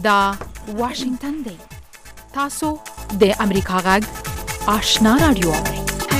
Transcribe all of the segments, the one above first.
دا واشنگتن دی. تاسو د امریکا غږ آشنا رادیو اورئ.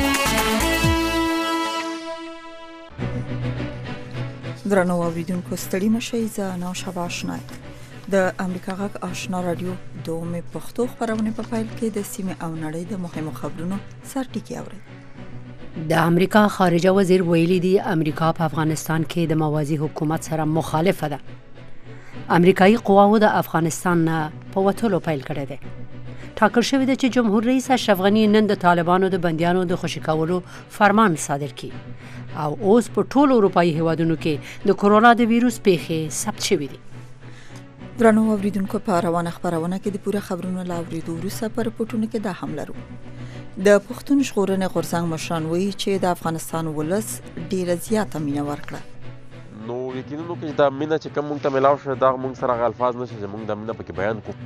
درنو اوریدونکو ستړي مشئ. زه نوشابه آشنا د امریکا غږ آشنا رادیو دومې پښتو خبرونه په فایل کې د سیمه او نړۍ د مهمو خبرونو سرټکی اورئ. د امریکا خارجه وزیر ویلي دی امریکا په افغانستان کې د موازی حکومت سره مخالفه ده. امریکایي قواو د افغانستان نه په وټولو پیل کړی دی. ټاکل شوی دی چې جمهور رئیس اشرف غنی نن د طالبانو د بندیانو د خوشي کولو فرمان صادر کړي او اوس په ټولو اروپایي هیوادونو کې د کرونا د ویروس پیښې ثبت شوې دي. درنو اوریدونکو په روانه خبرونه کې د پوره خبرونو لاوریدو وروسته په رپورټونو کې دا هم لرو. د پښتون ژغورنې غورځنګ مشران وایي چې د افغانستان ولس ډیره زیاته مینه ورکړه. نو یقینا چې دا مینه چې کوم مونږ ته ملاو شوه دا مونږ سره هغه الفاظ نشي چې مونږ دا مینه پکې بیان کړو.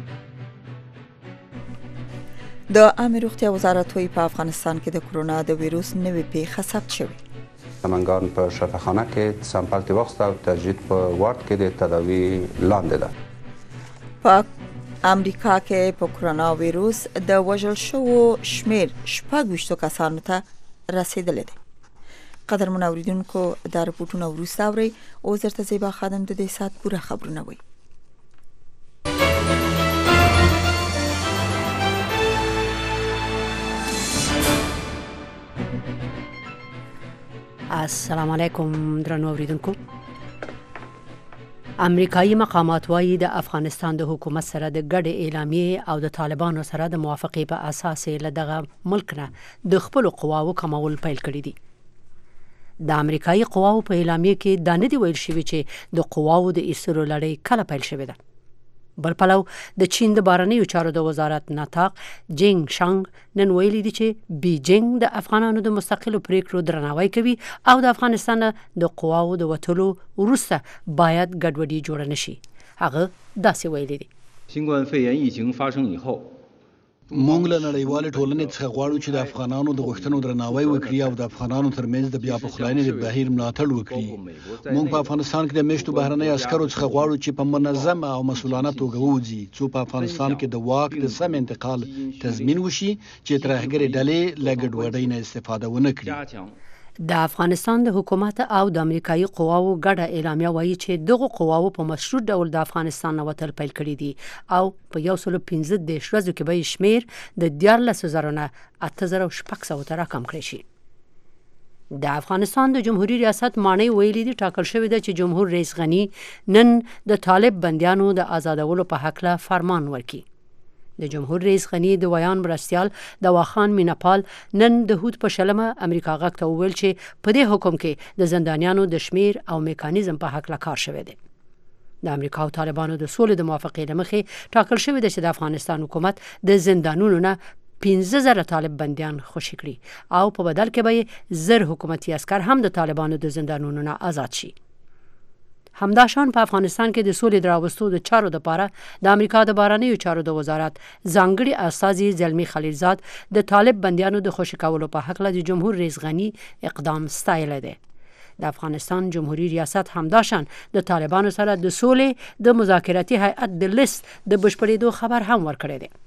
د عامه روغتیا وزارت وایي په افغانستان کې د کرونا د ویروس نوې پیښه ثبت شوې. سمنګان په شفاخانه کې سامپل ته وخت او تجدید په وارد کې د تداوی لاندې ده. په امریکا کې په کرونا ویروس د وژل شوو شمیر 26 کسانو ته رسیدلی دی. قدرمن اوریدونکو دا رپورټونه وروسته اورئ. اوس درته زیبا خادم د دې ساعت پوره خبرونه وایي. السلام علیکم درنو اوریدونکو. امریکایي مقامات وايي د افغانستان د حکومت سره د ګډ اعلامیې او د طالبانو سره د موافقې په اساس له دغه ملک نه د خپل قواو کمول پیل کړی دي. د امریکایي قواو په اعلامیې کې دا نه دی ویل شوی چې د قواو د ایستلو لړۍ کله پیل شوې ده. بل پلو د چین د بهرنیو چارو د وزارت ناطق جینګ شانګ نن ویلي دي چې بیجینګ د افغانانو د مستقلو پریکړو درناوی کوي او د افغانستان د قواو د وټولو وروسته باید ګډوډي جوړه نشي. هغه داسې ویلي دي. 新冠肺炎疫情发生以后 مونږ له نړیوالې ټولنې څخه غواړو چې د افغانانو د غوښتنو درناوی وکړي او د افغانانو ترمنځ د بیا پخلاینې د بهیر ملاتړ وکړي. مونږ په افغانستان کې د میشتو بهرنۍ عسکرو څخه غواړو چې په منظمه او مسؤلانه توګه ووځي څو په افغانستان کې د واک د سم انتقال تضمین وشي چې ترهګرې ډلې له ګډوډۍ نه استفاده ونه کړي. د افغانستان د حکومت او د امریکایي قواو ګډه اعلامیه وایي چې دغه قواو په مشروط ډول د افغانستان نه وتل پیل کړي دي او په 115 ورځو کې به شمیر د 14,000 نه 8,600 ته راکم کړی شي. د افغانستان د جمهوریت ریاست مانی ویلي دي ټاکل شوی دی چې جمهور رئیس غنی نن د طالب بندیانو د آزادولو په حق له فرمان ورکړي. د جمهور رئیس غنی د ویان مرستیال د واخان میناپال نن د هوت په شلمه امریکا غږ ته وویل چې په دې حکم کې د زندانیانو د شمیر او میکانیزم په حق لا کار شوی دی. د امریکا او طالبانو د سولې د موافقې لمخې ټاکل شوی دی چې د افغانستان حکومت د زندانونو نه 15,000 طالب بندیان خوشي کړي او په بدل کې به 1000 حکومتي عسكر هم د طالبانو د زندانونو نه آزاد شي. همداشان په افغانستان کې د سولې دراوستو د چارو لپاره د امریکا د بهرنیو چارو د وزارت ځانګړي استازي زلمی خلیلزاد د طالب بندیانو د خوشي کولو په حق له جمهور رئیس غنی اقدام ستایلی دی. د افغانستان جمهوریت ریاست همداشان د طالبانو سره د سولې د مذاکراتي هیئت د لیست د بشپړېدو خبر هم ورکړی دی.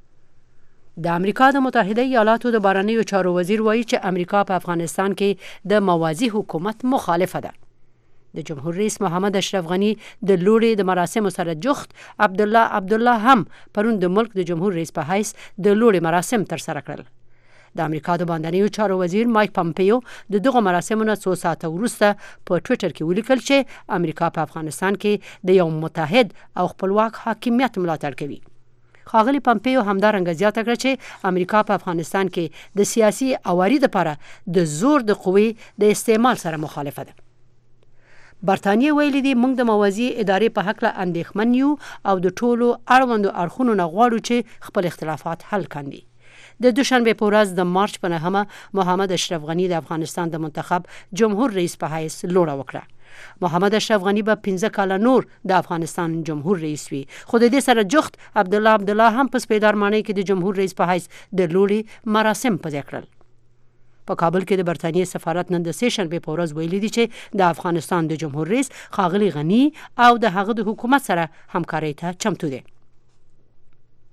د امریکا د متحده ایالاتو د بهرنیو چارو وزیر وایي چې امریکا په افغانستان کې د موازی حکومت مخالفه ده. د جمهور رئیس محمد اشرف غنی د لوړې د مراسمو سره جخت عبدالله هم پرون د ملک د جمهور رئیس په حیث د لوړې مراسم تر سره کړل. د امریکا د بهرنیو چارو وزیر مایک پامپیو د دغه مراسمو نه 2 ساعته وروسته په ټوئیټر کې ولیکل چې امریکا په افغانستان کې د یو متحد او خپلواک حاکمیت ملاتړ کوي. ښاغلي پامپیو همدارنګه زیاته کړه چې امریکا په افغانستان کې د سیاسي اواري لپاره د زور د قوې د استعمال سره مخالفه ده. برتانیې ویلي دي موږ د موازی ادارې په حق له اندېښمن یو او د ټولو اړوندو اړخونو نه غواړو چې خپل اختلافات حل کړي. د دوشنبه په ورځ د مارچ په 9 محمد اشرف غنی د افغانستان د منتخب جمهور رئیس په حیث لوړه وکړه. محمد اشرف غنی به 15 کاله نور د افغانستان جمهور رئیس وي خو د دې سره جخت عبدالله هم په سپیدارمانۍ کې د جمهور رئیس په حیث د لوړې مراسم په ځای کړل. په کابل کې د برتانیې سفارت نن د سه‌شنبې په ورځ ویلي دي چې د افغانستان د جمهور رئیس ښاغلي غنی او د هغه د حکومت سره همکارۍ ته چمتو دي.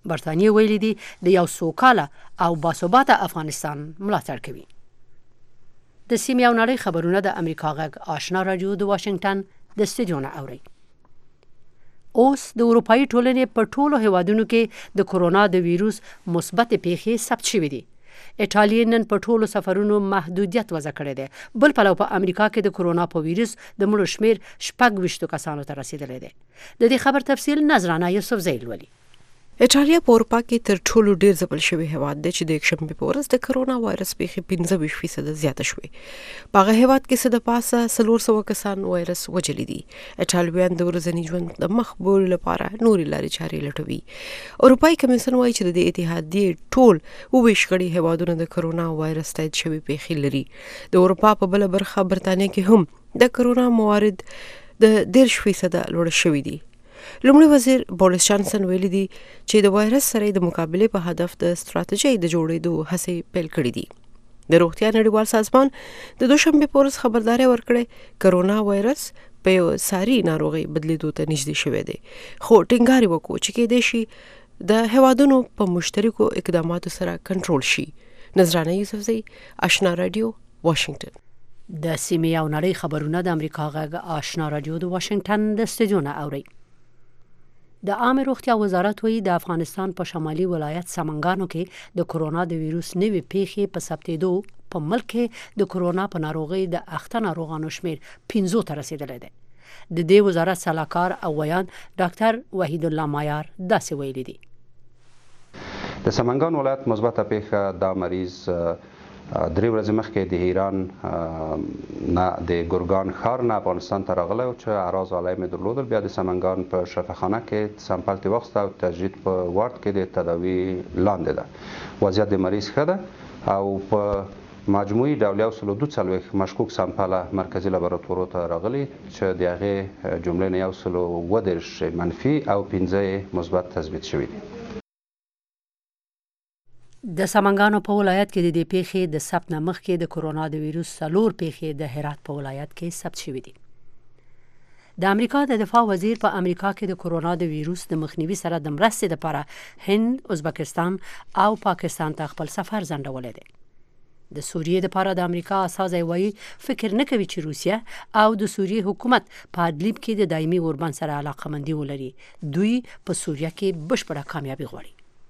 برتانیې ویلي دي د یو سوکاله او باثباته افغانستان ملاتړ کوي. د سیمې او نړۍ خبرونه د امریکا غږ آشنا رادیو د واشنگټن د استودیو نه اوري. اوس د اروپאי ټولنې په ټولو هیوادونو کې د کرونا د ویروس مثبت پیښې ثبت شوې دي. ایټالیا نن په ټولو سفرونو محدودیت وضع کړی دی. بل پلو په امریکا کې د کرونا په ویروس د مړو شمیر 26 کسانو ته رسیدلی دی. د دې خبر تفصیل نظرانه یوسفزۍ لولي. ایټالیا په اروپا کې تر ټولو ډیر ځپل شوی هیواد دی چې د یکشنبې په ورځ د کرونا وایرس پیښې 25% زیاته شوې. په هغه هیواد کې څه د پاسه 400 کسان وایرس وجلی دي. ایټالویان د ورځني ژوند د مخبول لپاره نورې لارې چارې لټوي. اروپאי کمیسیون وایي چې د اتحادیې ټول 22 هیوادونه د کرونا وایرس تایید شوی پیښې لري. د اروپا په بل برخه برتانیې کې هم د کرونا موارد د 10% لوړ شوي دي. لومړي وزیر بوریس جانسن ویلي دي چې د وایرس سره د مقابله په هدف د ستراتیژۍ د جوړېدو هڅې پیل کړې دي. د روغتیا نړیوال سازمان د دوشنبه په ورځ خبرداري ورکړه کرونا وایرس په یو ساري ناروغي بدلیدو ته نږدې شوی دی. خو ټینګار وکړو چې کېدای شي د هیوادونو په مشترکو اقداماتو سره کنټرول شي. نظرانه یوسفزۍ، آشنا رادیو، واشنگټن. د سیمې او نړۍ خبرونه د امریکا غږ آشنا رادیو د واشنگټن د استودیو نه اوري. د عامه روغتیا وزارت وایي د افغانستان په شمالي ولایت سمنګانو کې د کرونا د ویروس نوې پیښې په ثبتېدو په ملک کې د کرونا په ناروغۍ د اخته ناروغانو شمیر 15 ته رسیدلی دی. د دې وزارت سلاکار او ویان ډاکټر وحید الله مایار داسې ویلي دي. د سمنګان ولایت مثبته پیښه دا مریض 3 ورځې مخکې د ایران نه د ګرګان ښار نه افغانستان ته راغلی او چې اعراض علایم درلودل. بیا د سمنګان په شفاخانه کې سمپل ته واخیسته او تجدید په وارد کې د تداوي لاندې ده. وضعیت د مریض ښه ده او په مجموعي ډول 142 مشکوک سمپله مرکزی لابراتوار ته راغلي چې د هغې جملې نه 130 منفي او 15 مثبت تثبیت شوي دي. د سمنګانو په ولایت کې د دې پیښې د ثبت نه مخکې د کرونا د ویروس 4 پیښې د هرات په ولایت کې ثبت شوې دي. د امریکا د دفاع وزیر په امریکا کې د کرونا د ویروس د مخنیوي سره د مرستې لپاره هند، ازبکستان او پاکستان ته خپل سفر ځنډولی دی. د سوریې لپاره د امریکا استازی وایي فکر نه کوي چې روسیه او د سوریې حکومت په ادلیب کې د دایمي اوربند سره علاقمندي ولري. دوی په سوریه کې بشپړه کامیابي غواړي.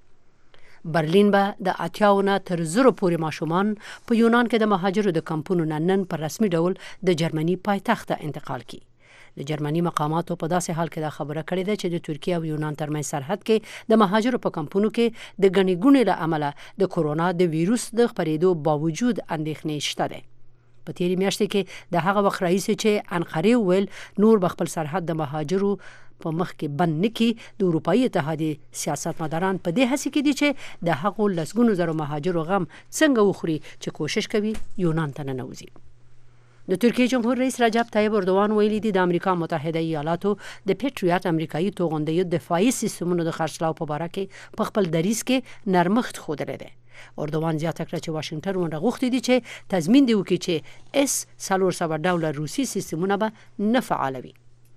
برلین به د 80 نه تر 0 پورې ماشومان په یونان کې د مهاجرو د کمپونو نن په رسمي ډول د جرمني پایتخت ته انتقال کړي. د جرمني مقاماتو په داسې حال کې دا خبره کړې ده چې د ترکیه او یونان ترمنځ سرحد کې د مهاجرو په کمپونو کې د ګڼې ګوڼې له امله د کرونا د ویروس د خپرېدو باوجود اندېښنې شته ده. په تیرې میاشتې کې د هغه وخت رئیس چې انقرې ویل نور به خپل سرحد د مهاجرو په مخ کې بند نکي. د اروپאי اتحادیې سیاستمداران په دې هڅه کې دي چې د هغو لسګونو زرو مهاجرو غم څنګه وخوري چې کوشش کوي یونان ته ننوځي. د ترکیه جمهور رئیس رجب طیب اردوان ویلي دي د امریکا متحده ایالاتو د پیټریاټ امریکایي توغندیو دفاعي سیستمونو د خرڅلاو په باره کې په خپل دریځ کې نرمښت ښودلی دی. اردوان زیاته کړه چې واشنگټن ونه غوښتي دي چې تضمین دی وکړي چې S-400 روسي سیستمونه به نه فعالوي.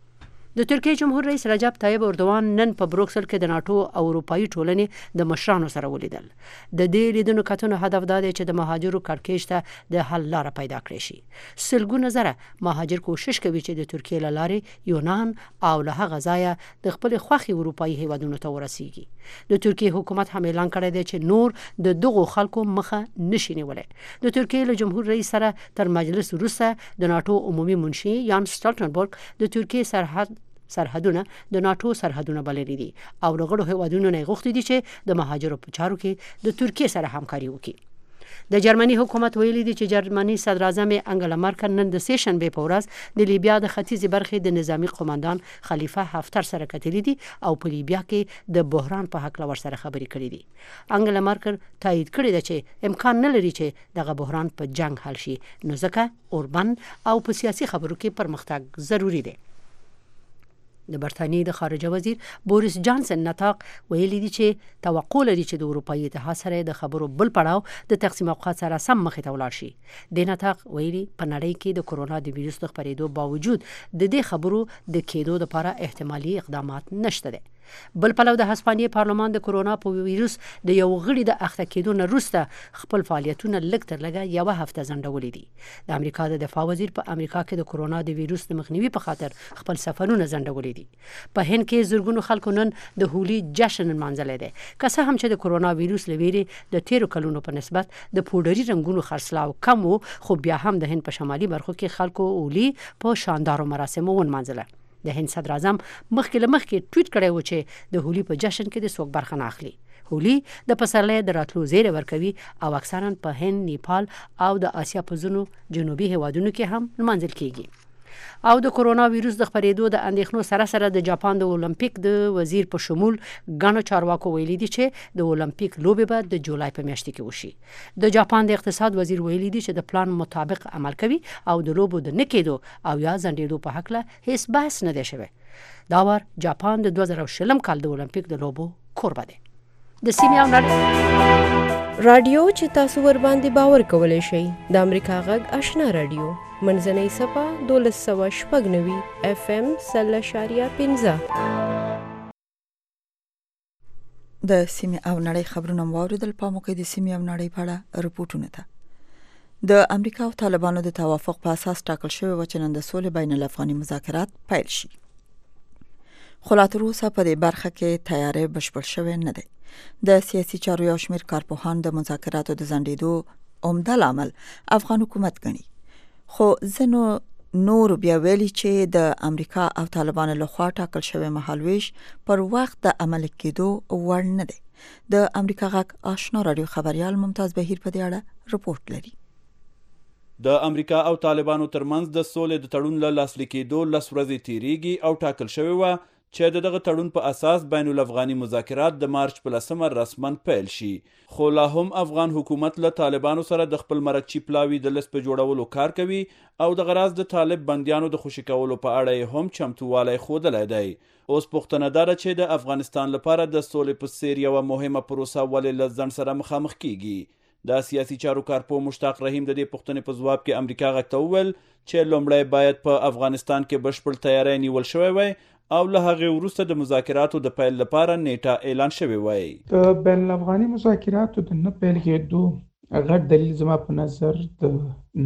د ترکیه جمهور رئیس رجب طیب اردوان نن په بروکسل کې د ناتو او اروپאי ټولنې د مشرانو سره ولیدل. د دې لیدنو کتنو هدف دا دی چې د مهاجرو کړکېچ ته د حل لاره پیدا کړي شي. سلګونه زره مهاجر کوشش کوي چې د ترکیه له لارې یونان او له هغه ځایه د خپل خوښي اروپאי هیوادونو ته ورسیږي. د ترکیه حکومت هم اعلان کړی دی چې نور د دغو خلکو مخه نشي نیولی. د ترکیه له جمهور رئیس سره تر مجلس وروسته د ناتو عمومي منشي یان سټالټنبرګ د ترکیه سرحدونه د ناتو سرحدونه بللي دي او د غړو هیوادونو نه غوښتي دي چې د مهاجرو په چارو کې د ترکیه سره همکاري وکړي. د جرمني حکومت ویلي دي چې جرمني صدر اعظم انګلا مارکل نن د سې شنبې په ورځ د لیبیا د ختیځې برخې د نظامی قوماندان خلیفه حفتر سره کتلي دي او په لیبیا کې د بحران په حق لور سره خبرې کړې دي. انګلا مارکل تایید کړی دی چې امکان نه لري چې دغه بحران په جنگ حل شي، نو ځکه اوربند او په سیاسي خبرو کې پرمختګ ضروری دی. د برتانیې د خارجه وزیر بوریس جانسن نطاق ویلي دي چې توقع لري چې د اروپאי اتحاد سره د خبرو بل پړاو د تقسیم اوقات سره سم مخې ته ولاړ شي. د نطاق ویلي په نړۍ کې د کرونا د ویروس د خپرېدو باوجود د دې خبرو د کېدو لپاره احتمالي اقدامات نشته دي. بل پلو د هسپانیې پارلمان د کرونا په وایروس د یو غړي د اخته کېدو نه وروسته خپل فعالیتونه لږ تر لږه یوه هفته ځنډولي دي. د امریکا د دفاع وزیر په امریکا کې د کرونا د وایروس د مخنیوي په خاطر خپل سفرونه ځنډولي دي. په هند کې زرګونو خلکو نن د هولي جشن نمانځلی دی، که څه هم چې د کرونا وایروس له ویرې د تیرو کلونو په نسبت د پوډري رنګونو خرڅلاو کم و، خو بیا هم د هند په شمالي برخو کې خلکو هولي په شاندارو مراسمو ونمانځله. د هند صدر اعظم مخکې له مخکې ټویټ کړی و چې د هولي په جشن کې د څوک برخه نه اخلي. هولي د پسرلي د راتلو زیری ورکوي او اکثرا په هند، نیپال او د آسیا په ځینو جنوبي هیوادونو کې هم نمانځل کیږي. او د کرونا وایروس د خپرېدو د اندېښنو سره سره د جاپان د اولمپیک د وزیر په شمول ګڼو چارواکو ویلي دي چې د اولمپیک لوبې به د جولای په میاشت کې وشي. د جاپان د اقتصاد وزیر ویلي دي چې د پلان مطابق عمل کوي او د لوبو د نه کېدو او یا ځنډېدو په هکله هیڅ بحث نه دی شوی. دا وار جاپان د 2020 کال د اولمپیک د لوبو کوربه دی. د سیمې او نړۍ رادیو چې تاسو ور باندې باور کولای شئ د امریکا غږ آشنا رادیو منځنۍ صفه 1296 FM 0.15 د سیمې او نړۍ خبرونه واوریدل. په موقع د سیمې او نړۍ په اړه رپورټونه ده. د امریکا او طالبانو د توافق په اساس ټاکل شوی و چې نن د سولې بین الافغاني مذاکرات پیل شي. خو لا تر اوسه په دې برخه کې تیاری بشپړ شوی نه دی. د سیاسي چارو یو شمېر کارپوهان د مذاکراتو د ځنډېدو عمده لامل افغان حکومت ګڼي، خو ځینو نور بیا ویلي چې د امریکا او طالبانو لخوا ټاکل شوی مهالویش پر وخت د عمل کېدو وړ نه دی. د امریکا غږ آشنا رادیو خبريال ممتاز بهیر په دې اړه رپورټ لري. د امریکا او طالبانو ترمنځ د سولې د تړون له لاسلیک کېدو 10 ورځې تیریږي او ټاکل شوی و چې دغه تړون په اساس بین الافغاني مذاکرات د مارچ په 10 رسما پیل شي. خو لا هم افغان حکومت له طالبانو سره د خپل مرکچی پلاوی د لست په جوړولو کار کوي او د غراض د طالب بندیانو د خوشی کولو په اړه هم چمتووالی ښودلی دی. اوس پوښتنه ده چې د افغانستان لپاره د سولې په څیر یوه مهمه پروسه ولې له ځنډ سره مخامخ کیږي. د سیاسي چارو کارپوه مشتاق رحیم د دې پوښتنې په ځواب کې امریکا غږ ته وویل چې لومړی باید په افغانستان کې بشپړ تیاری نیول شوی وای او له هغې وروسته د مذاکراتو د پیل لپاره نیټه اعلان شوې وای. د بین الافغاني مذاکراتو د نه پیل کېدو غټ دلیل زما په نظر د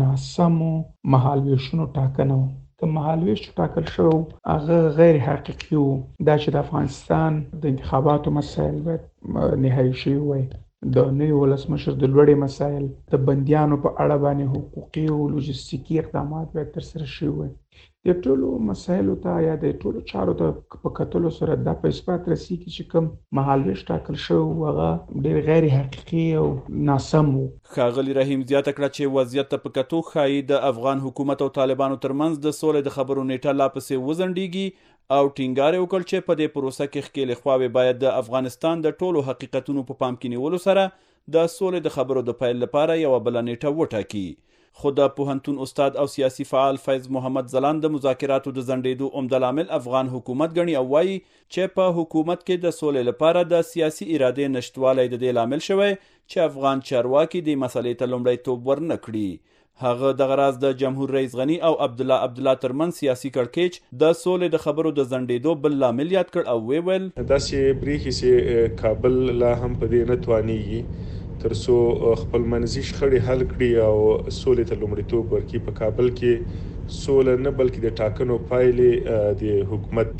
ناسمو مهالویشونو ټاکنه و. که مهالویش ټاکل شو هغه غیر حقیقي و، دا چې د افغانستان د انتخاباتو مسایل باید نهایي شوي وای، د نوي ولسمشر د لوړې مسایل، د بندیانو په اړه باندې حقوقي او لوجستیکي اقدامات باید ترسره شوي وای. د ټولو مسایلو ته یا د ټولو چارو ته په کتلو سره دا په اثبات رسیږي چې کوم مهالویش ټاکل شوی هغه ډېر غیر حقیقي او ناسم و. ښاغلي رحیم زیاته کړه چې وضعیت ته په کتو ښایي د افغان حکومت او طالبانو ترمنځ د سولې د خبرو نیټه لا پسې وځنډېږي او ټینګار یې وکړ چې په دې پروسه کې ښکېلې خواوې باید د افغانستان د ټولو حقیقتونو په پام کې نیولو سره د سولې د خبرو د پیل لپاره یوه بله نیټه وټاکي. خو د پوهنتون استاد او سیاسي فعال فیض محمد ځلاند د مذاکراتو د ځنډېدو عمده لامل افغان حکومت ګڼي او وایي چې په حکومت کې د سولې لپاره د سیاسي ارادې نشتوالی د دې لامل شوی چې افغان چارواکي دې مسلې ته لومړیتوب ورنه کړي. هغه دغه راز د جمهور رئیس غنی او عبدالله ترمنځ سیاسي کړکېچ د سولې د خبرو د ځنډېدو بل لامل یاد کړ او ویل داسې بریښي چې کابل لا هم په دې نه توانیږي ترڅو خپل منځي شخړې حل کړي او سولې ته لومړیتوب ورکړي. په کابل کې سوله نه بلکې د ټاکنو پایلې د حکومت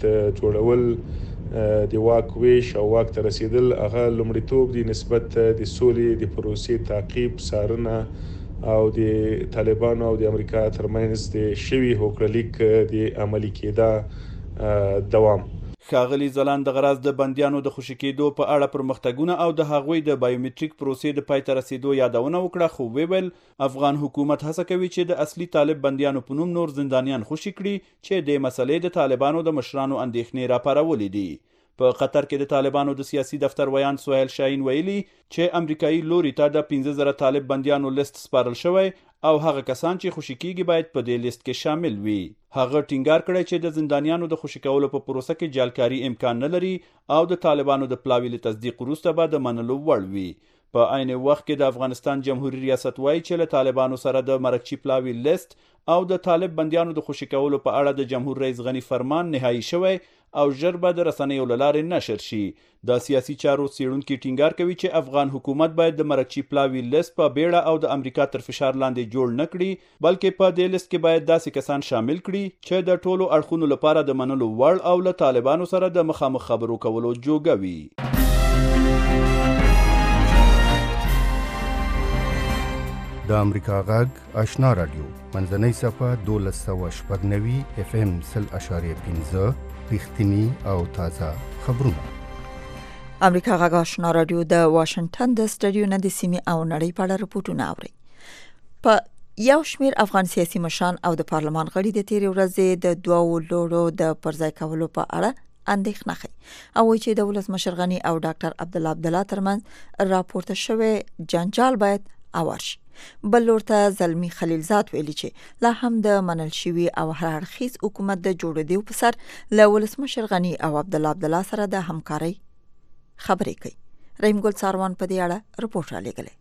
جوړول، د واک ویش او واک ته رسیدل هغه لومړیتوب دی نسبت د سولې د پروسې تعقیب، څارنه او د طالبانو او د امریکا ترمنځ د شوي هوکړلیک د عملي کېدا دوام. ښاغلي ځلاند د غراض د بندیانو د خوشي کېدو په اړه پرمختګونه او د هغوی د بایومټریک پروسې د پای ته رسیدو یادونه وکړه، خو ویل افغان حکومت هڅه کوي چې د اصلي طالب بندیانو په نوم نور زندانیان خوشي کړي چې د مسلې د طالبانو د مشرانو اندېښنې راپارولې دي. په قطر کې د طالبانو د سیاسي دفتر ویان سهیل شاهین ویلي چې امریکایي لوري ته د 15,000 طالب بندیانو لیست سپارل شوی او هغه کسان چې خوشي کیږي باید په دې لیست کې شامل وي. هغه ټینګار کړی چې د زندانیانو د خوشي کولو په پروسه کې جعلکاری امکان نه لري او د طالبانو د پلاوي له تصدیق وروسته به د منلو وړ وي. په عین وخت کې د افغانستان جمهوریت ریاست وایي چې له طالبانو سره د مرکچی پلاوي لیست او د طالب بندیانو د خوشي کولو په اړه د جمهور رئیس غنی فرمان نهایی شوی او ژر به د رسنیو له لارې نشر شي. د سیاسي چارو څیړونکي ټینګار کوي چې افغان حکومت باید د مرکچی پلاوي لیست په بیړه او د امریکا تر فشار لاندې جوړ نه کړي، بلکې په دې لیست کې باید داسې کسان شامل کړي چې د ټولو اړخونو لپاره د منلو وړ او له طالبانو سره د مخامخ خبرو کولو جوګه وي. د امریکا غږ آشنا رادیو منځنۍ صفحه 1290 FM 0.5 رښتینی او تازه خبرونه. امریکا غږ آشنا رادیو د واشنگټن د سټډیو نه د سیمې او نړۍ په اړه راپورټونه اوري. په یو شمېر افغان سیاسي مشران او د پارلمان غړي د تیرې ورځې د دوو لوړو د پرځای کولو په اړه اندېښنه ښیي او وایي چې د ولسمشر غني او ډاکټر عبدالله ترمنځ راپورته شوی جنجال باید اوار شي. بل ورته زلمی خلیلزاد ویلي چې لا هم د منل شوی او هر اړخیز حکومت د جوړېدو په سر له ولسمشر غني او عبدالله سره د همکارۍ خبرې کوي. رحیم ګل ساروان په دې اړه رپورټ را لېږلی.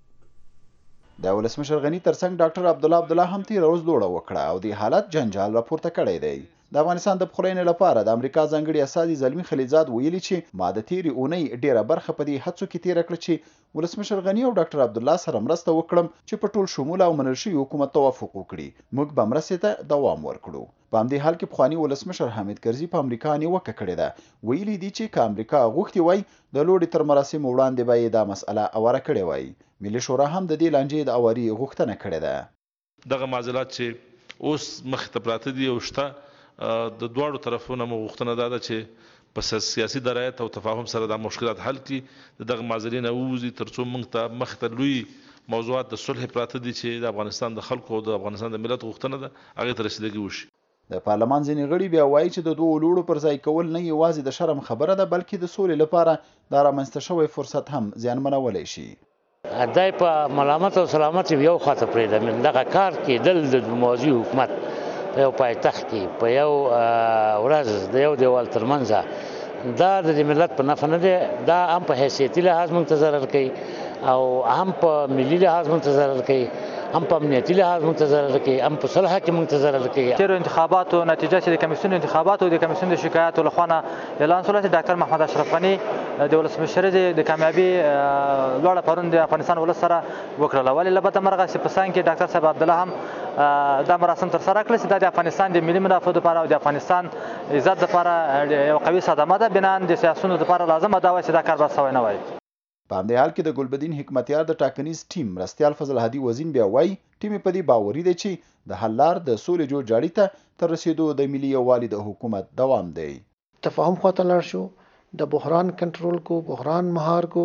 د ولسمشر غني ترڅنګ ډاکټر عبدالله هم تیر ورځ لوړه وکړه او د حالت جنجال راپورته کړی دی. د افغانستان د پخلاینې لپاره د امریکا ځانګړي استازي زلمی خلیلزاد ویلي چې ما د تیرې اونۍ ډیره برخه په دې هڅو کې تیر کړه چې ولسمشر غني او ډاکټر عبدالله سره مرسته وکړم چې په ټول شمول او منل شوی حکومت توافق وکړي. موږ به مرستې ته دوام ورکړو. په همدې حال کې پخوانی ولسمشر حامد کرزي په امریکا نیوکه کړې ده. ویلي دي چې که امریکا غوښتي وای د لوړې تر مراسمو وړاندې به یې دا مسأله اواره کړې وای. ملي شورا هم د دې لانجې د اواري غوښتنه کړې ده. دغه معضلات چې اوس مخ ته پراته دي او شته د دواړو طرفونو غوښتنه ده چې په سیاسي درایت او تفاهم سره د مشکلات حل کړي، دغه معضلې نه ووځي ترڅو موږ ته مخ ته لوی موضوعات د صلح پراته دي چې د افغانستان د خلکو او د افغانستان د ملت غوښتنه ده هغه ته رسیدګي وشي. د پارلمان ځینې غړي بیا وایي چې د دوه لوړو پر ځای کول نه یوازې د شرم خبره ده بلکې د سولې لپاره د رامنځته شوی فرصت هم زیانمنولی شي. دای په ملامت او سلامت یو خاطر پرېږده دغه کار کېدل د موازي حکومت په یو پایتخت کې په یو ورځ د یو دیوال ترمنځ دا د ملت په نفع نه دی، دا هم په حیثیتي لحاظ موږ ته ضرر کوي او هم په ملي لحاظ موږ ته ضرر کوي، هم په امنیتي لحاظ موږ ته ضرر کوي، هم په صلح کې موږ ته ضرر کوي. تیرو انتخاباتو نتیجه چې د کمیسیون انتخاباتو د کمیسیون د شکایاتو له خوا نه اعلان شوله چې ډاکټر محمد اشرف غني د ولسمشر د کامیابي لوړه پرون د افغانستان ولس سره وکړله. ولې له بده مرغه چې په سان کې ډاکټر صاحب عبدالله هم دا مراسم ترسره کړل چې دا د افغانستان د ملي منافعو لپاره او د افغانستان عزت لپاره یو قوي صدمه ده، بنان د سیاسونو لپاره لازمه ده چې دا کار به سوی نه وای. په همدې حال کې د ګلبدین حکمتیار د ټاکنیز ټیم مرستیال فضل هادي وزین بیا وایي ټیم په دې باوري دی چې د حل لار د سولې جوړجاړي ته تر رسیدو د ملي یووالي د حکومت دوام دی. تفاهم خواته لاړ شو، د بحران کنټرول کو، بحران مهار کو،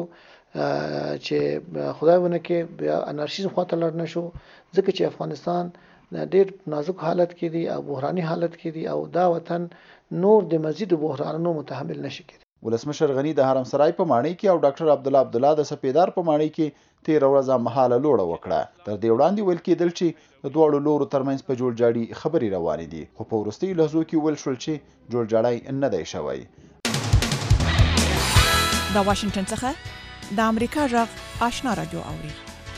چې خدای ونه کې بیا انارشیزم خواته لاړ نه شو ځکه چې افغانستان ډېر نازک حالت کې دی او بحراني حالت کې دی او دا وطن نور د مزید بحرانونو متحمل نشي کېدی. ولسمشر غني د حرم سرای په ماڼۍ کې او ډاکټر عبدالله د سپیدار په ماڼۍ کې تیر ورځ مهاله لوړه وکړه. تر دې وړاندې ویل کېدل چې د دواړو لورو ترمنځ په جوړجاړي خبرې روانې دي، خو په وروستیو لحظو کې ویل شول چې جوړجاړی نه دی شوی. د واشنگټن څخه د امریکا غږ آشنا رادیو اوري.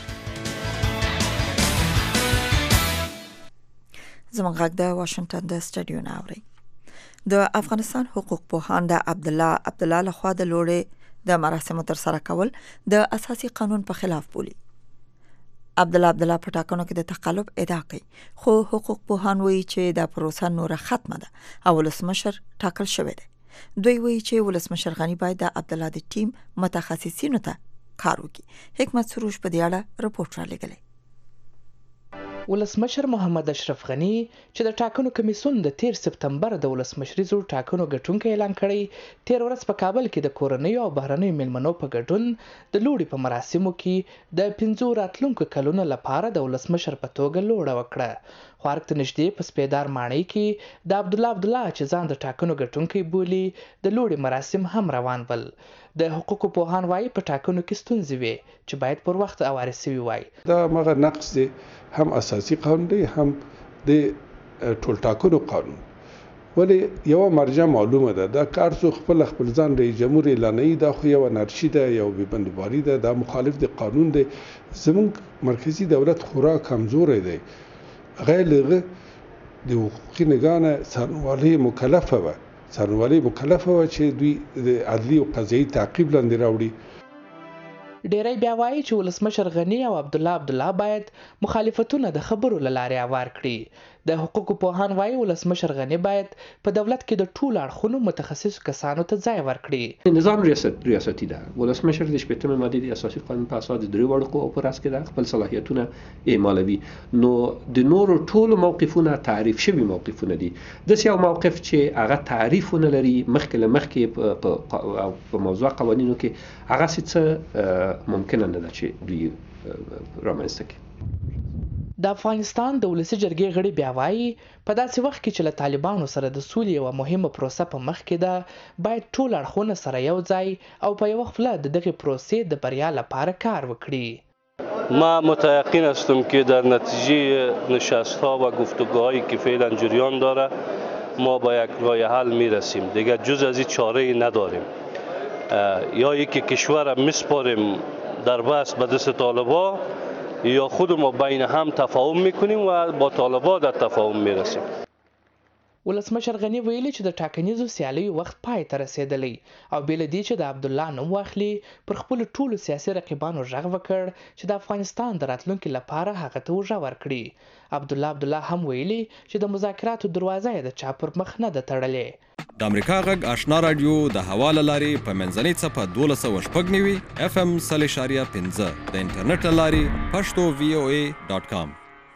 زموږ غږ د واشنگټن د سټډیو نه اوري. د افغانستان حقوق پوهان د عبدالله لخوا د لوړې د مراسمو ترسره کول د اساسي قانون په خلاف بولي. عبدالله په ټاکنو کې د تقلب ادعا کوي، خو حقوق پوهان وایي چې دا پروسه نوره ختمه ده او ولسمشر ټاکل شوی دی. دوی وایي چې ولسمشر غني باید د عبدالله د ټیم متخصصینو ته کار وکړي. حکمت سروش په دې اړه رپورټ را لېږلی. ولسمشر محمد اشرف غني چې د ټاکنو کمیسیون د 13 سپتمبر د ولسمشریزو ټاکنو ګټونکي اعلان کړی، تیر ورځ په کابل کې د کورنیو او بهرنیو میلمنو په ګډون د لوړې په مراسمو کې د 15 راتلونکو کلونو لپاره د ولسمشر په توګه لوړه وکړه. خو هرکته نږدې په سپیدار ماڼۍ کې د عبدالله چې ځان د ټاکنو ګټونکي بولي د لوړې مراسم هم روان ول. د حقوقو پوهان وایي په ټاکنو کې ستونزې وي چې باید پر وخت اواره سوي وای. دا مغه نقص دی، هم اساسي قانون دی هم د ټول ټاکنو قانون. ولې یوه مرجع معلومه ده دا کار څو خپل ځان رئیس جمهور اعلانوي دا خو یوه انارشي ده یو بې بندوباري ده دا مخالف د قانون دی زموږ مرکزي دولت خورا کمزوری دی هغه لږه د حقوقي نګاه نه څارنوالۍ مکلفه وه چې دوی د عدلي او قضایي تعقیب لاندې راوړي. ډیری بیا وایي چې ولسمشر غني او عبدالله باید مخالفتونه د خبرو له لارې هوار کړي. د حقوقو پوهان وایي ولسمشر غني باید په دولت کې د ټولو اړخونو متخصصو کسانو ته ځای ورکړي. نظام ریاستي ده. ولسمشر د 18مې مادې د اساسي قانون په اساس د 3 وړو قوو په راس کې ده خپل صلاحیتونه اعمالوي. نو د نورو ټولو موقفونه تعریف شوي موقفونه دي. داسې یو موقف چې هغه تعریفونه لري مخکې له مخکې په موضوع قوانینو کې هغه څه ممکنه نه ده چې دوی رامنځته کړي. د افغانستان د ولسي جرګې غړي بیا وایي په داسې وخت کې چې له طالبانو سره د سولې یوه مهمه پروسه په مخ کې ده باید ټول اړخونه سره یو ځای او په یوه خوله د دغې پروسې د بریا لپاره کار وکړي. ما متيقن هستم که در نتیجه نشست‌ها و گفتگوهایی که فعلا جریان داره ما با یک راه حل میرسیم. دیگه جز از این چاره‌ای نداریم. یا یکی کشور میسپاریم در بس به دست طالبا یا خود ما بین هم تفاهم میکنیم و با طالبا در تفاهم میرسیم. ولسمشر غني ویلي چې د ټاکنیزو سیالیو وخت پای ته رسیدلی او بې له دې چې د عبدالله نوم واخلي پر خپلو ټولو سیاسي رقیبانو غږ وکړ چې د افغانستان د راتلونکي لپاره هغه ته اوږه ورکړي. عبدالله هم ویلي چې د مذاکراتو دروازه یې د چا پر مخ نه ده تړلې. د امریکا غږ آشنا رادیو د هوا له لارې په منځنۍ څپه 12.9 FM 0.5 د انټرنیټ له لارې pashto.voa.com.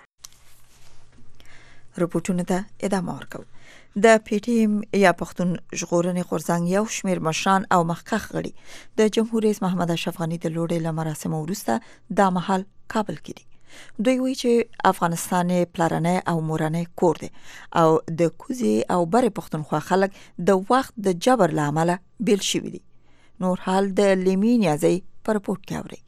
رپورټونو ته ادامه ورکوو. د پی ټی ایم یا پښتون ژغورنې غورځنګ یو شمېر مشران او مخکښ غړي د جمهور رئیس محمد اشرف غني د لوړې له مراسمو وروسته دا مهال کابل کې دي. دوی وایي چې افغانستان پلرنی او مورنی کور دی او د کوزي او برې پښتونخوا خلک د وخت د جبر له امله بیل شوي دي. نور حال د لیمي نیازی په رپورټ کې اورئ.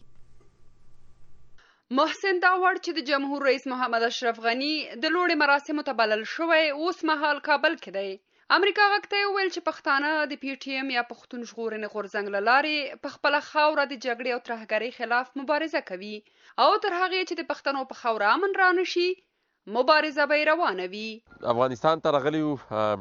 محسن داوړ چې د جمهور رئیس محمد اشرف غني د لوړې مراسمو ته بلل شوی اوس مهال کابل کې دی. امریکا غږ ته ویل چې پښتانه د پی ټی ایم یا پښتون ژغورنې غورځنګ له لارې په خپله خاوره د جګړې او ترهګرۍ خلاف مبارزه کوي او تر هغې چې د پښتنو په خاوره امن رانشي مبارزه به یې روانه وي. افغانستان ته راغلي یو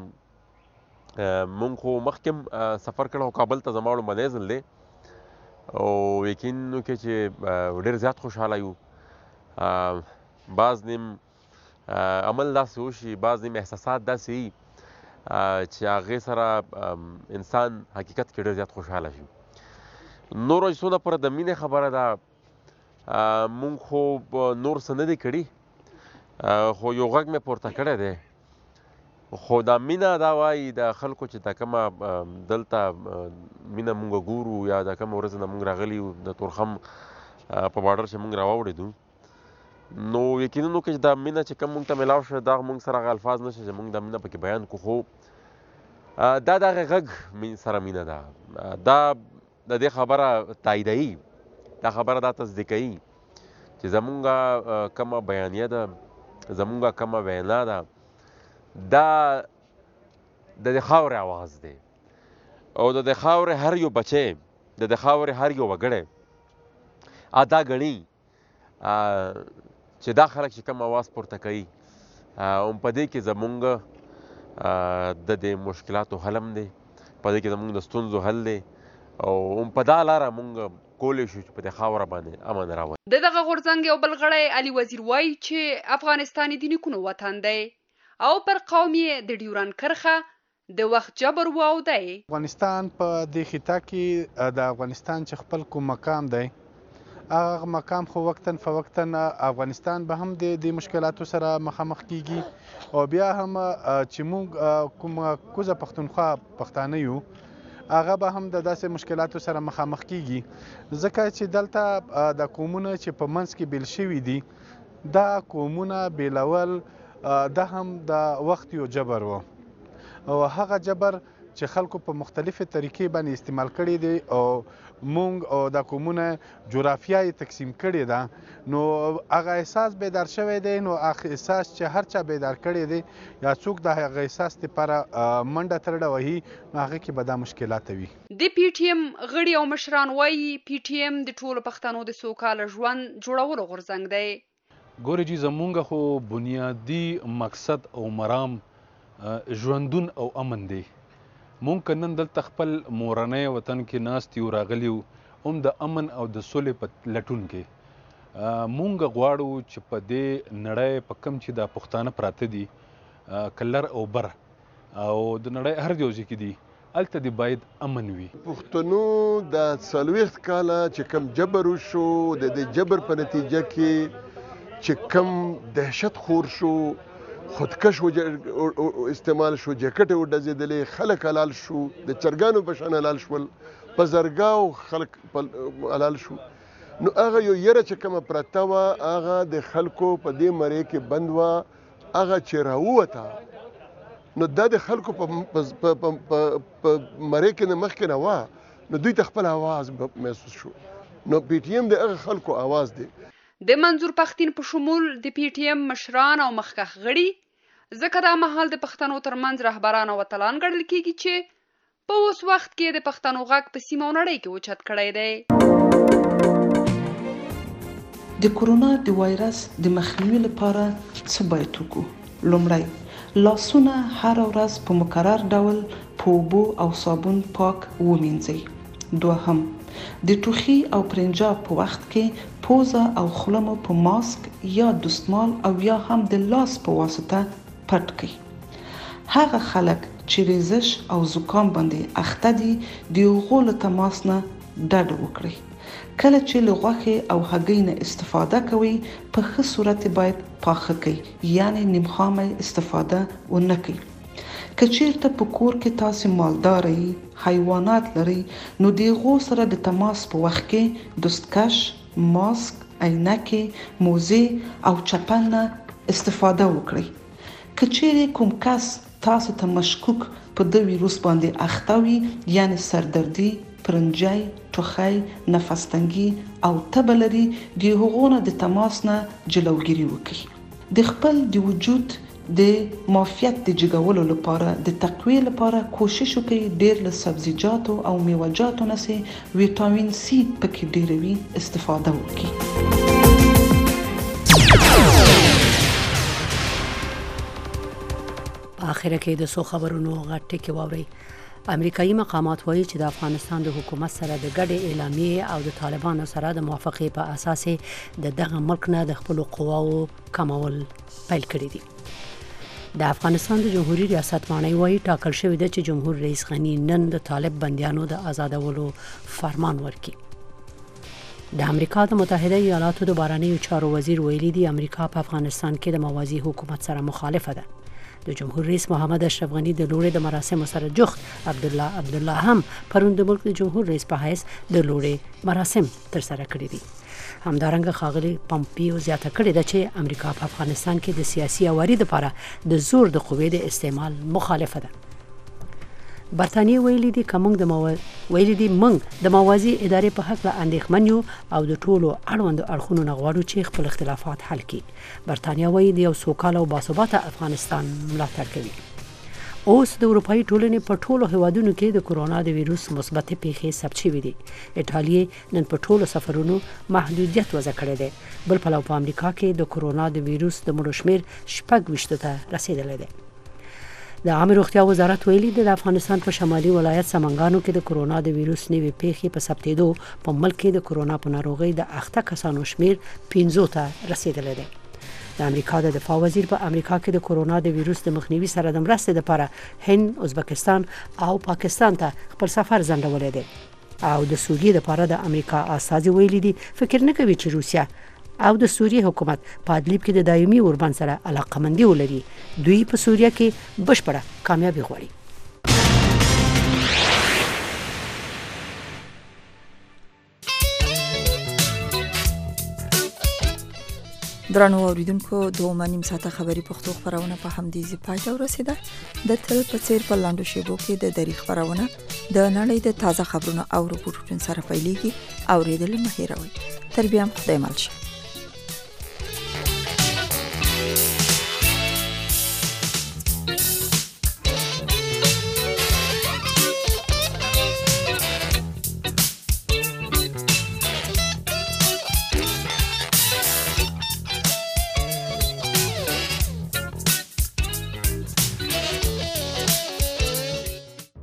مونږ خو مخکې سفر کړی کابل ته زما لومړنی ځل دی او یقین وکړئ چې ډېر زیات خوشحاله یو. بعض نیم عمل داسې وشي بعض نیم احساسات داسې وي چې هغې سره انسان حقیقت کې ډېر زیات خوشحاله شي. نورو څونه پوره د مینې خبره ده مونږ خو نور څه نه دي کړي خو یو غږ مې پورته کړی دی خو دا مینه دا وایي د خلکو چې دا کومه دلته مینه مونږ ګورو یا دا کومه ورځ نه مونږ راغلي یو د تورخم په بارډر چې مونږ راواوړېدو نو یقینونو کې دا مینه چې کوم مونږ ته میلاو شوه دا مونږ سره هغه الفاظ نشته چې مونږ دا مینه پکې بیان کړو خو دا د هغې غږ سره مینه ده دا د دې خبره تاییدوي دا خبره دا تصدیقوي چې زمونږ کومه بیانیه ده زمونږ کومه وینا ده دا د دې خاورې اواز دی او د دې خاورې هر یو بچی د دې خاورې هر یو وګړی دا ګڼي چې دا خلک چې کوم اواز پورته کوي په دې کې زمونږ د دې مشکلاتو حل هم دی په دې کې زمونږ د ستونزو حل دی او په دا لاره مونږ کولی شو چې په دې خاوره باندې امن راولو. د دغه غورځنګ یو بل غړی علي وزیر وایي چې افغانستان د نیکونو وطن دی او پر قوم یې د ډیورنډ کرښه د وخت جبر واوده. افغانستان په دې خطه کې د افغانستان چې خپل کوم مقام دی هغه مقام خو وقتاً فوقتاً افغانستان به هم د دې مشکلاتو سره مخامخ کیږي او بیا هم چې موږ کوم کوزه پښتونخوا پښتانه یو هغه به هم د داسې مشکلاتو سره مخامخ کیږي ځکه چې دلته د قومونه چې په منځ کې بیل شوي دي دا قومونه بیلول دا هم د وخت یو جبر و او هغه جبر چې خلکو په مختلفې طریقې باندې استعمال کړي دي او مونږ او دا قومونه جغرافیه یې تقسیم کړې ده نو هغه احساس بیدار شوی دی نو هغه احساس چې هر چا بیدار کړی دی یا څوک د هغه احساس لپاره منډه ترړه وهي نو هغه کې به دا مشکلات وي. د پی ټی ایم غړي او مشران وایي پی ټی ایم د ټولو پښتنو د سوکاله ژوند جوړولو غورځنګ دی. ګورې جي زمونږ خو بنیادي مقصد او مرام ژوندون او امن دی. مونږ که نن دلته خپل مورنی وطن کې ناست یو راغلي یو هم د امن او د سولې په لټون کې مونږ غواړو چې په دې نړۍ په کم چې دا پښتانه پراته دي کلر او بر او د نړۍ هر یو ځای کې دي هلته دې باید امن وي. پښتنو د 40 کاله چې کم جبر وشو د دې جبر په نتیجه کې چې کم دهشت خور شو خودکش استعمال شو جاکټ وډزېدلې خلک حلال شو د چرګانو په شان حلال شول په زرګاو خلک حلال شو نو هغه یو یره چې کومه پرته وه هغه د خلکو په دې مرې کې بند وه هغه چې راووته نو دا د خلکو په مرې کې نه مخکې نه وه نو دوی ته خپل اواز محسوس شو نو پی ټی ایم د هغه خلکو اواز دی. د منظور پښتين په شمول د پی ټی ایم مشران او مخکښ غړي ځکه دا مهال د پښتنو ترمنځ رهبران او اتلان ګڼل کیږي چې په اوس وخت کې د پښتنو غږ په سیمه او نړۍ کې اوچت کړی دی. د کرونا د وایرس د مخنیوي لپاره څه باید وکړو؟ لومړی لاسونه هر ورځ په مکرر ډول په اوبو او صابون پاک ومینځئ. دوهم د ټوخي او پرنجاب په وخت کې پوزه او خوله مو په ماسک یا دستمال او یا هم د لاس په واسطه پټ کړئ. هغه خلک چې ریزش او زکام باندې اخته دي د هغو له تماس نه ډډه وکړئ. کله چې له غوښې او هګۍ نه استفاده کوئ په ښه صورت باید پاخه کړئ یعنی نیمخامه استفاده ونه کړئ. که چیرته په کور کې تاسو مالدار حیوانات لري نو د هغو سره د تماس په وخت کې دستکش، ماسک، عینکې، موزې او چپن نه استفاده وکړئ. که چیرې کوم کس تاسو ته مشکوک په د ویروس باندې اخته وي یعنی سردردي، پرنجی، ټوخی، نفس تنګي او تبه لري د هغو نه د تماس نه جلوګیري وکړئ. د خپل د وجود د معافیت د جګولو لپاره د تقویه لپاره کوشش وکړئ ډېر له سبزیجاتو او میوه‌جاتو نه چې ویټامین سی پکې ډېر وي استفاده وکړئ. په اخر کې د څو خبرونو غټ ټکی واورئ. امریکایي مقامات وایي چې د افغانستان د حکومت سره د ګډې اعلامیې او د طالبانو سره د موافقې په اساس د دغه ملک نه د خپل قواو کمول پیل کړی دي. د افغانستان د جمهوریت ریاست مانی وایي ټاکل شوی دی چې جمهور رئیس غنی نن د طالب بندیانو د آزادولو فرمان ورکړي. د امریکا د متحده ایالاتو د بهرنیو چارو وزیر ویلي دی امریکا په افغانستان کې د موازی حکومت سره مخالفه ده. د جمهور رئیس محمد اشرف غنی د لوړې د مراسمو سره جخت عبدالله هم پرون د ملک د جمهور رئیس په حیث د لوړې مراسم تر سره کړي دي. همدارنګه ښاغلي پامپیو زیاته کړې ده چې امریکا په افغانستان کې د سیاسي اواري لپاره د زور د قوې د استعمال مخالفه ده. برتانیې ویلي دي موږ د موازی ادارې په حق له اندېښمن یو او د ټولو اړوندو اړخونو نه غواړو چې خپل اختلافات حل کړي. برتانیا وایي د یو سوکاله او باثباته افغانستان ملاتړ کوي. اوس د اروپאי ټولنې په ټولو هیوادونو کې د کرونا د ویروس مثبت پیښې ثبت شوې دي. ایټالیا نن په ټولو سفرونو محدودیت وضع کړی دی. بل پلو په امریکا کې د کرونا د ویروس د مړو شمیر 26 ته رسیدلی دی. د عامه روغتیا وزارت ویلي د افغانستان په شمالي ولایت سمنګانو کې د کرونا د ویروس نوې پیښې په ثبتېدو په ملک کې د کرونا په ناروغۍ د اخته کسانو شمیر 15 ته رسیدلی دی. د امریکا د دفاع وزیر په امریکا کې د کرونا د ویروس د مخنیوي سره د مرستې لپاره هند، ازبکستان او پاکستان ته خپل سفر ځنډولی دی او د سوریې لپاره د امریکا استازي ویلي دي فکر نه کوي چې روسیه او د سوریې حکومت په ادلیب کې د دایمي اوربند سره علاقمندي ولري. دوی په سوریه کې بشپړه کامیابي غواړي. درنو اوریدونکو 2 ساعته خبری پښتو خبرونه په همدې پای ته ورسیده. د تل په څیر په لاندو شیبو کې د دری خبرونه د نړۍ د تازه خبرونو او رپورټونو سره پیلېږي. اوریدل مه هېروئ. تر بیا خدای مل شه.